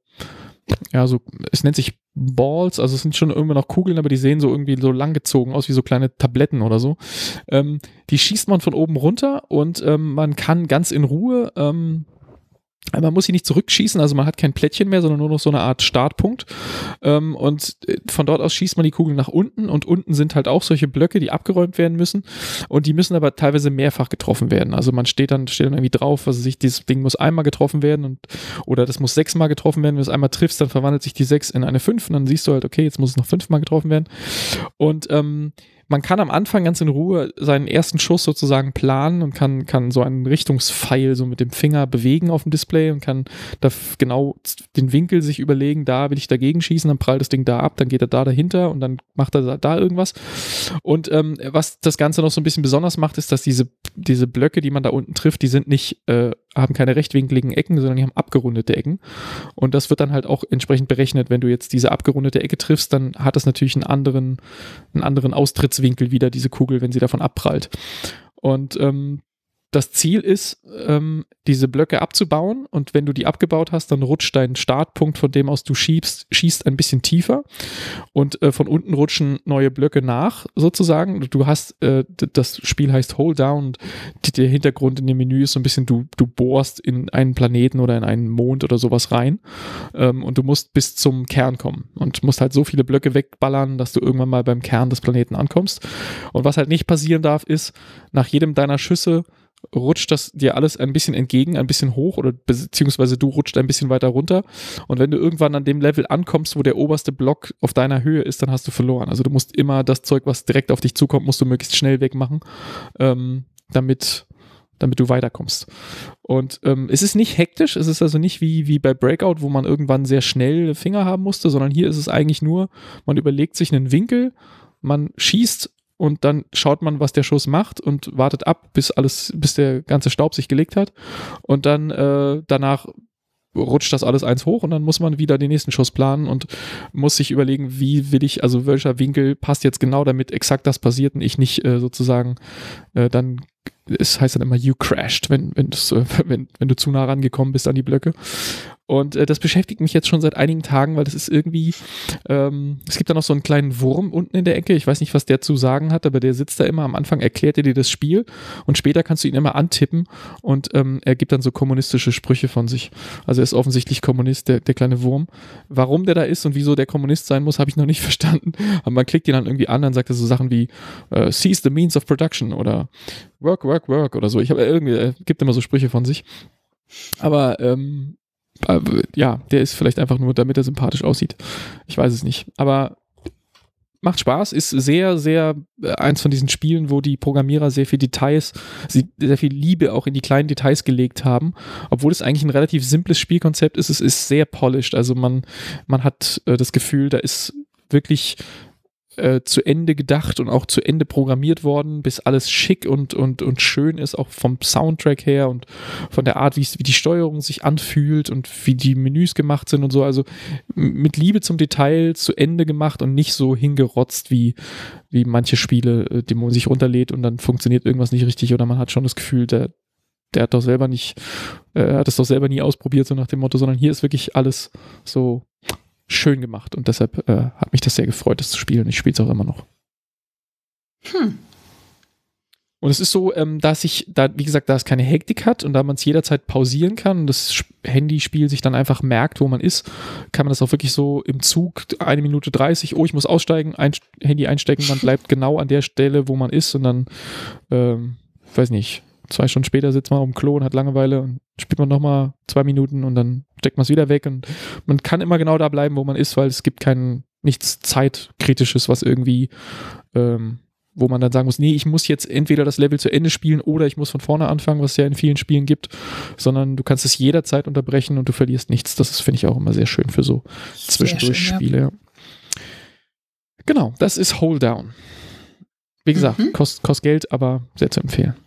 ja, so, es nennt sich Balls, also es sind schon irgendwann noch Kugeln, aber die sehen so irgendwie so langgezogen aus wie so kleine Tabletten oder so. Ähm, die schießt man von oben runter und ähm, man kann ganz in Ruhe, ähm, man muss sie nicht zurückschießen, also man hat kein Plättchen mehr, sondern nur noch so eine Art Startpunkt. Ähm, und von dort aus schießt man die Kugel nach unten und unten sind halt auch solche Blöcke, die abgeräumt werden müssen und die müssen aber teilweise mehrfach getroffen werden. Also man steht dann, steht dann irgendwie drauf, also sich, dieses Ding muss einmal getroffen werden und oder das muss sechsmal getroffen werden. Wenn du es einmal triffst, dann verwandelt sich die sechs in eine fünf und dann siehst du halt, okay, jetzt muss es noch fünfmal getroffen werden. Und ähm, man kann am Anfang ganz in Ruhe seinen ersten Schuss sozusagen planen und kann, kann so einen Richtungspfeil so mit dem Finger bewegen auf dem Display und kann da genau den Winkel sich überlegen, da will ich dagegen schießen, dann prallt das Ding da ab, dann geht er da dahinter und dann macht er da, da irgendwas. Und ähm, was das Ganze noch so ein bisschen besonders macht, ist, dass diese, diese Blöcke, die man da unten trifft, die sind nicht, äh, haben keine rechtwinkligen Ecken, sondern die haben abgerundete Ecken. Und das wird dann halt auch entsprechend berechnet. Wenn du jetzt diese abgerundete Ecke triffst, dann hat das natürlich einen anderen, einen anderen Austrittswinkel wieder, diese Kugel, wenn sie davon abprallt. Und ähm, das Ziel ist, ähm, diese Blöcke abzubauen, und wenn du die abgebaut hast, dann rutscht dein Startpunkt, von dem aus du schiebst, schießt, ein bisschen tiefer und äh, von unten rutschen neue Blöcke nach, sozusagen. Du hast, äh, das Spiel heißt Hold Down, und die, der Hintergrund in dem Menü ist so ein bisschen, du, du bohrst in einen Planeten oder in einen Mond oder sowas rein, ähm, und du musst bis zum Kern kommen und musst halt so viele Blöcke wegballern, dass du irgendwann mal beim Kern des Planeten ankommst. Und was halt nicht passieren darf, ist, nach jedem deiner Schüsse rutscht das dir alles ein bisschen entgegen, ein bisschen hoch, oder beziehungsweise du rutscht ein bisschen weiter runter, und wenn du irgendwann an dem Level ankommst, wo der oberste Block auf deiner Höhe ist, dann hast du verloren. Also du musst immer das Zeug, was direkt auf dich zukommt, musst du möglichst schnell wegmachen, ähm, damit, damit du weiterkommst. Und ähm, es ist nicht hektisch, es ist also nicht wie, wie bei Breakout, wo man irgendwann sehr schnell Finger haben musste, sondern hier ist es eigentlich nur, man überlegt sich einen Winkel, man schießt, und dann schaut man, was der Schuss macht, und wartet ab, bis alles, bis der ganze Staub sich gelegt hat, und dann äh, danach rutscht das alles eins hoch, und dann muss man wieder den nächsten Schuss planen und muss sich überlegen, wie will ich, also welcher Winkel passt jetzt genau, damit exakt das passiert und ich nicht äh, sozusagen äh, dann, es heißt dann immer, you crashed, wenn, wenn, wenn, wenn du zu nah rangekommen bist an die Blöcke. Und äh, das beschäftigt mich jetzt schon seit einigen Tagen, weil das ist irgendwie, ähm, es gibt da noch so einen kleinen Wurm unten in der Ecke, ich weiß nicht, was der zu sagen hat, aber der sitzt da immer, am Anfang erklärt er dir das Spiel, und später kannst du ihn immer antippen, und ähm, er gibt dann so kommunistische Sprüche von sich. Also er ist offensichtlich Kommunist, der, der kleine Wurm. Warum der da ist und wieso der Kommunist sein muss, habe ich noch nicht verstanden, aber man klickt ihn dann irgendwie an, dann sagt er so Sachen wie äh, seize the means of production oder work, work, work oder so. Ich habe irgendwie, er gibt immer so Sprüche von sich. Aber ähm, ja, der ist vielleicht einfach nur, damit er sympathisch aussieht. Ich weiß es nicht. Aber macht Spaß, ist sehr, sehr äh, eins von diesen Spielen, wo die Programmierer sehr viel Details, sehr viel Liebe auch in die kleinen Details gelegt haben. Obwohl es eigentlich ein relativ simples Spielkonzept ist, es ist sehr polished. Also man, man hat äh, das Gefühl, da ist wirklich Äh, zu Ende gedacht und auch zu Ende programmiert worden, bis alles schick und, und, und schön ist, auch vom Soundtrack her und von der Art, wie die Steuerung sich anfühlt und wie die Menüs gemacht sind und so. Also mit Liebe zum Detail zu Ende gemacht und nicht so hingerotzt wie, wie manche Spiele, die man sich runterlädt und dann funktioniert irgendwas nicht richtig, oder man hat schon das Gefühl, der, der hat doch selber nicht, äh, hat es doch selber nie ausprobiert, so nach dem Motto, sondern hier ist wirklich alles so schön gemacht, und deshalb äh, hat mich das sehr gefreut, das zu spielen. Ich spiele es auch immer noch. Hm. Und es ist so, ähm, dass ich, da, wie gesagt, da es keine Hektik hat und da man es jederzeit pausieren kann und das Handyspiel sich dann einfach merkt, wo man ist, kann man das auch wirklich so im Zug, eine Minute dreißig, oh, ich muss aussteigen, ein, Handy einstecken, man bleibt genau an der Stelle, wo man ist, und dann, ähm, weiß nicht, zwei Stunden später sitzt man auf dem Klo und hat Langeweile und spielt man nochmal zwei Minuten und dann steckt man es wieder weg, und man kann immer genau da bleiben, wo man ist, weil es gibt kein, nichts Zeitkritisches, was irgendwie, ähm, wo man dann sagen muss, nee, ich muss jetzt entweder das Level zu Ende spielen oder ich muss von vorne anfangen, was es ja in vielen Spielen gibt, sondern du kannst es jederzeit unterbrechen und du verlierst nichts. Das ist, finde ich, auch immer sehr schön für so Zwischendurch-Spiele. Ja. Genau, das ist Hold Down. Wie gesagt, mhm. kostet kost Geld, aber sehr zu empfehlen.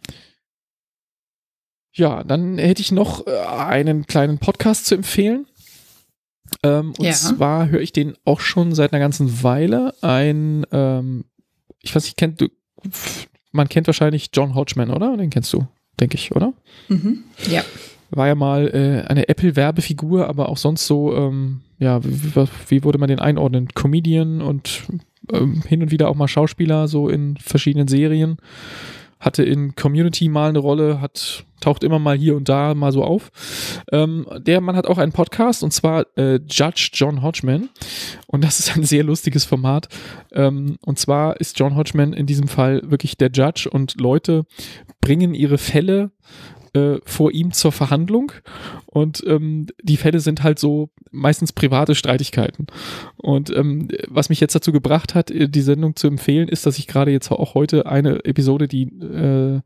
Ja, dann hätte ich noch äh, einen kleinen Podcast zu empfehlen. Ähm, und ja. zwar höre ich den auch schon seit einer ganzen Weile. Ein, ähm, ich weiß nicht, kennt du, man kennt wahrscheinlich John Hodgman, oder? Den kennst du, denke ich, oder? Mhm. Ja. War ja mal äh, eine Apple-Werbefigur, aber auch sonst so, ähm, ja, wie, wie würde man den einordnen? Comedian und ähm, hin und wieder auch mal Schauspieler, so in verschiedenen Serien. Hatte in Community mal eine Rolle, hat, taucht immer mal hier und da mal so auf. Ähm, der Mann hat auch einen Podcast, und zwar äh, Judge John Hodgman, und das ist ein sehr lustiges Format. Ähm, und zwar ist John Hodgman in diesem Fall wirklich der Judge, und Leute bringen ihre Fälle äh, vor ihm zur Verhandlung und ähm, die Fälle sind halt so meistens private Streitigkeiten. Und ähm, was mich jetzt dazu gebracht hat, die Sendung zu empfehlen, ist, dass ich gerade jetzt auch heute eine Episode, die äh,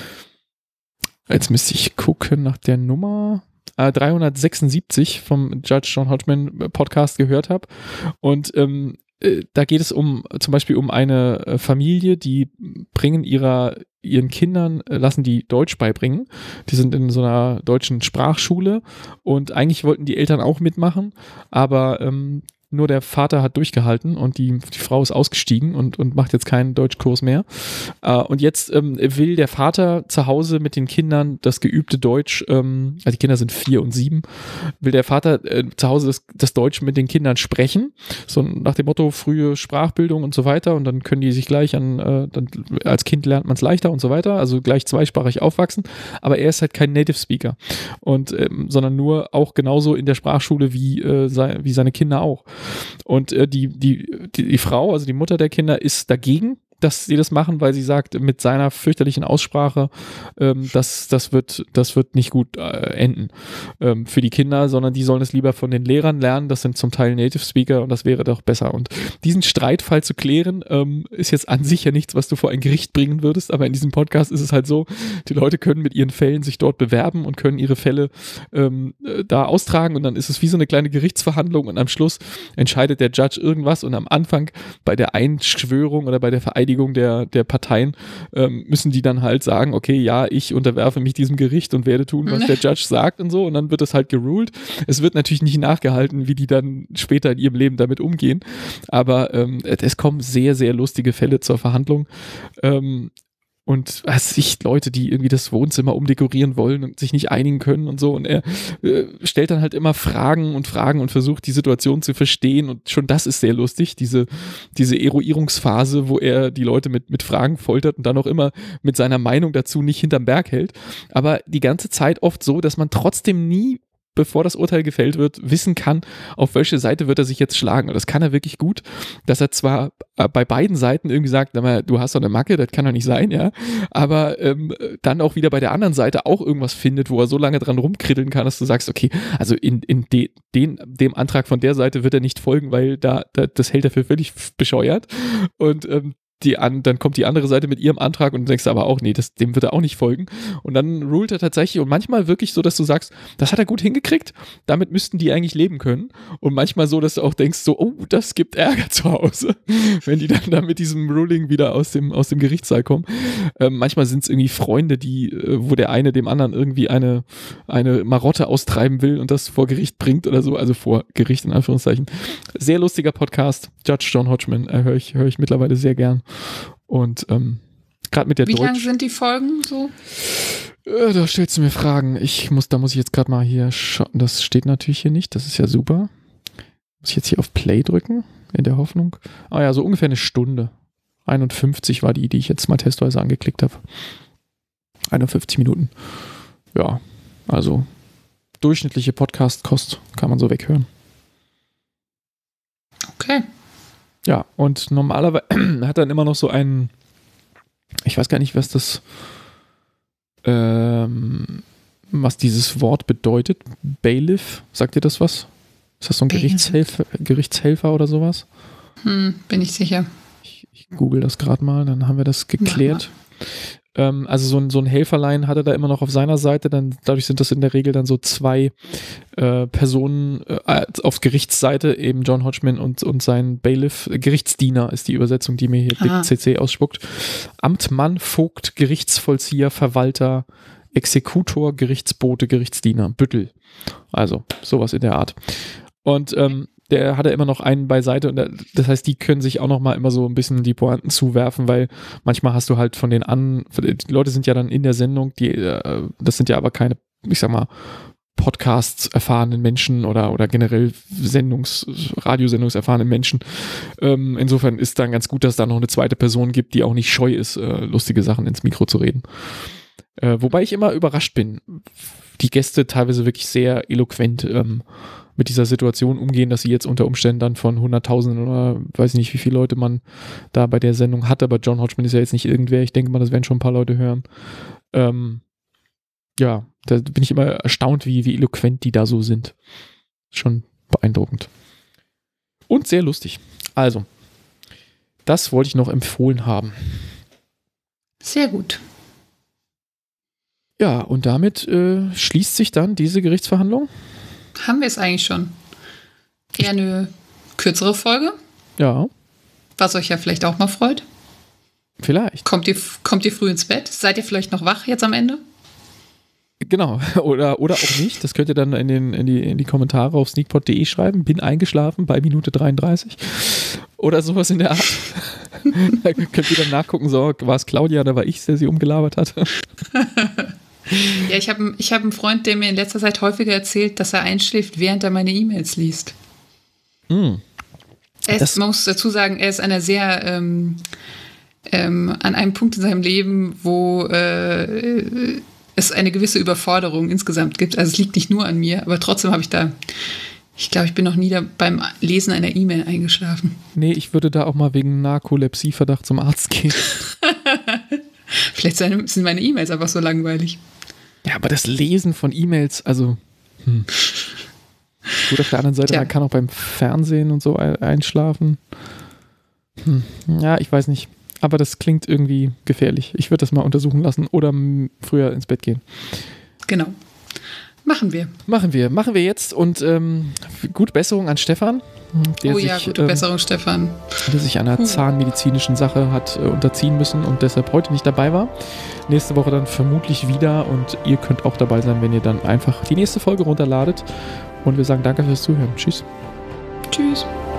jetzt müsste ich gucken nach der Nummer äh, dreihundertsechsundsiebzig vom Judge John Hodgman Podcast gehört habe. Und ähm, da geht es um zum Beispiel um eine Familie, die bringen ihrer ihren Kindern, lassen die Deutsch beibringen. Die sind in so einer deutschen Sprachschule und eigentlich wollten die Eltern auch mitmachen, aber ähm, nur der Vater hat durchgehalten und die, die Frau ist ausgestiegen und, und macht jetzt keinen Deutschkurs mehr. Äh, und jetzt ähm, will der Vater zu Hause mit den Kindern das geübte Deutsch, ähm, also die Kinder sind vier und sieben, will der Vater äh, zu Hause das, das Deutsch mit den Kindern sprechen, so nach dem Motto frühe Sprachbildung und so weiter und dann können die sich gleich an, äh, dann, als Kind lernt man es leichter und so weiter, also gleich zweisprachig aufwachsen, aber er ist halt kein Native Speaker und ähm, sondern nur auch genauso in der Sprachschule wie, äh, sei, wie seine Kinder auch. Und äh, die, die, die, die Frau, also die Mutter der Kinder, ist dagegen, dass sie das machen, weil sie sagt, mit seiner fürchterlichen Aussprache, ähm, das, das, wird, das wird nicht gut äh, enden ähm, für die Kinder, sondern die sollen es lieber von den Lehrern lernen. Das sind zum Teil Native Speaker und das wäre doch besser. Und diesen Streitfall zu klären, ähm, ist jetzt an sich ja nichts, was du vor ein Gericht bringen würdest, aber in diesem Podcast ist es halt so, die Leute können mit ihren Fällen sich dort bewerben und können ihre Fälle ähm, da austragen und dann ist es wie so eine kleine Gerichtsverhandlung und am Schluss entscheidet der Judge irgendwas und am Anfang bei der Einschwörung oder bei der Vereidigung Der, der Parteien ähm, müssen die dann halt sagen, okay, ja, ich unterwerfe mich diesem Gericht und werde tun, was der Judge sagt und so und dann wird das halt geruled. Es wird natürlich nicht nachgehalten, wie die dann später in ihrem Leben damit umgehen, aber ähm, es kommen sehr, sehr lustige Fälle zur Verhandlung ähm, und was ich, Leute, die irgendwie das Wohnzimmer umdekorieren wollen und sich nicht einigen können und so und er äh, stellt dann halt immer Fragen und Fragen und versucht die Situation zu verstehen und schon das ist sehr lustig, diese, diese Eruierungsphase, wo er die Leute mit, mit Fragen foltert und dann auch immer mit seiner Meinung dazu nicht hinterm Berg hält, aber die ganze Zeit oft so, dass man trotzdem nie, bevor das Urteil gefällt wird, wissen kann, auf welche Seite wird er sich jetzt schlagen. Und das kann er wirklich gut, dass er zwar bei beiden Seiten irgendwie sagt, du hast doch eine Macke, das kann doch nicht sein, ja, aber ähm, dann auch wieder bei der anderen Seite auch irgendwas findet, wo er so lange dran rumkritteln kann, dass du sagst, okay, also in, in de, den, dem Antrag von der Seite wird er nicht folgen, weil da, da das hält er für völlig bescheuert und ähm, Die an, dann kommt die andere Seite mit ihrem Antrag und du denkst aber auch, nee, das, dem wird er auch nicht folgen. Und dann ruled er tatsächlich und manchmal wirklich so, dass du sagst, das hat er gut hingekriegt, damit müssten die eigentlich leben können. Und manchmal so, dass du auch denkst, so, oh, das gibt Ärger zu Hause, wenn die dann da mit diesem Ruling wieder aus dem, aus dem Gerichtssaal kommen. Ähm, manchmal sind es irgendwie Freunde, die, wo der eine dem anderen irgendwie eine, eine Marotte austreiben will und das vor Gericht bringt oder so, also vor Gericht in Anführungszeichen. Sehr lustiger Podcast, Judge John Hodgman, äh, höre ich, hör ich mittlerweile sehr gern. Und ähm, gerade mit der Wie Deutsch... Wie lang sind die Folgen so? Äh, da stellst du mir Fragen. Ich muss, da muss ich jetzt gerade mal hier schauen. Das steht natürlich hier nicht. Das ist ja super. Muss ich jetzt hier auf Play drücken? In der Hoffnung. Ah ja, so ungefähr eine Stunde. einundfünfzig war die, die ich jetzt mal testweise angeklickt habe. einundfünfzig Minuten. Ja, also durchschnittliche Podcast-Kost kann man so weghören. Okay. Ja, und normalerweise hat dann immer noch so einen, ich weiß gar nicht, was das, ähm, was dieses Wort bedeutet. Bailiff, sagt ihr das was? Ist das so ein Gerichtshelfer, Gerichtshelfer oder sowas? Hm, bin ich sicher. Ich, ich google das gerade mal, dann haben wir das geklärt. Ähm, also so ein, so ein Helferlein hat er da immer noch auf seiner Seite, dann dadurch sind das in der Regel dann so zwei äh, Personen äh, auf Gerichtsseite, eben John Hodgman und, und sein Bailiff, Gerichtsdiener ist die Übersetzung, die mir hier Dick C C ausspuckt. Amtmann, Vogt, Gerichtsvollzieher, Verwalter, Exekutor, Gerichtsbote, Gerichtsdiener, Büttel. Also sowas in der Art. Und ähm, der hat er immer noch einen beiseite und der, das heißt, die können sich auch noch mal immer so ein bisschen die Pointen zuwerfen, weil manchmal hast du halt von den an, die Leute sind ja dann in der Sendung, die, äh, das sind ja aber keine, ich sag mal, Podcasts erfahrenen Menschen oder, oder generell Sendungs-, Radiosendungs erfahrenen Menschen. Ähm, insofern ist dann ganz gut, dass es da noch eine zweite Person gibt, die auch nicht scheu ist, äh, lustige Sachen ins Mikro zu reden. Äh, wobei ich immer überrascht bin, die Gäste teilweise wirklich sehr eloquent ähm, mit dieser Situation umgehen, dass sie jetzt unter Umständen dann von hunderttausenden oder weiß ich nicht, wie viele Leute man da bei der Sendung hat, aber John Hodgman ist ja jetzt nicht irgendwer, ich denke mal, das werden schon ein paar Leute hören. Ähm, ja, da bin ich immer erstaunt, wie, wie eloquent die da so sind. Schon beeindruckend. Und sehr lustig. Also, das wollte ich noch empfohlen haben. Sehr gut. Ja, und damit äh, schließt sich dann diese Gerichtsverhandlung. Haben wir es eigentlich schon? Eher eine kürzere Folge? Ja. Was euch ja vielleicht auch mal freut. Vielleicht. Kommt ihr, kommt ihr früh ins Bett? Seid ihr vielleicht noch wach jetzt am Ende? Genau, oder, oder auch nicht. Das könnt ihr dann in, den, in, die, in die Kommentare auf sneakpot punkt de schreiben. Bin eingeschlafen bei Minute dreiunddreißig. Oder sowas in der Art. Da könnt ihr dann nachgucken, so, war es Claudia oder war ich, der sie umgelabert hat. Ja, ich habe ich hab einen Freund, der mir in letzter Zeit häufiger erzählt, dass er einschläft, während er meine E-Mails liest. Mm. Er ist, man muss dazu sagen, er ist einer sehr ähm, ähm, an einem Punkt in seinem Leben, wo äh, es eine gewisse Überforderung insgesamt gibt. Also es liegt nicht nur an mir, aber trotzdem habe ich da, ich glaube, ich bin noch nie da beim Lesen einer E-Mail eingeschlafen. Nee, ich würde da auch mal wegen Narkolepsieverdacht zum Arzt gehen. Vielleicht sind meine E-Mails einfach so langweilig. Ja, aber das Lesen von E-Mails, also hm. Gut, auf der anderen Seite, Tja. Man kann auch beim Fernsehen und so einschlafen. Hm. Ja, ich weiß nicht. Aber das klingt irgendwie gefährlich. Ich würde das mal untersuchen lassen oder m- früher ins Bett gehen. Genau. Machen wir. Machen wir. Machen wir jetzt. Und ähm, gute Besserung an Stefan. Der oh ja, sich, gute ähm, Besserung, Stefan. Der sich einer uh. zahnmedizinischen Sache hat äh, unterziehen müssen und deshalb heute nicht dabei war. Nächste Woche dann vermutlich wieder und ihr könnt auch dabei sein, wenn ihr dann einfach die nächste Folge runterladet. Und wir sagen danke fürs Zuhören. Tschüss. Tschüss.